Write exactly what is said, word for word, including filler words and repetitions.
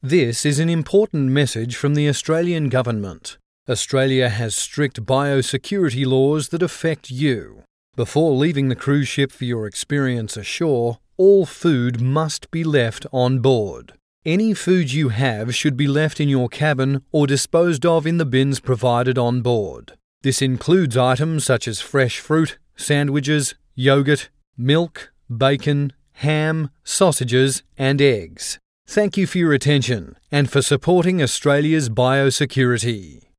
This is an important message from the Australian Government. Australia has strict biosecurity laws that affect you. Before leaving the cruise ship for your experience ashore, all food must be left on board. Any food you have should be left in your cabin or disposed of in the bins provided on board. This includes items such as fresh fruit, sandwiches, yogurt, milk, bacon, ham, sausages, and eggs. Thank you for your attention and for supporting Australia's biosecurity.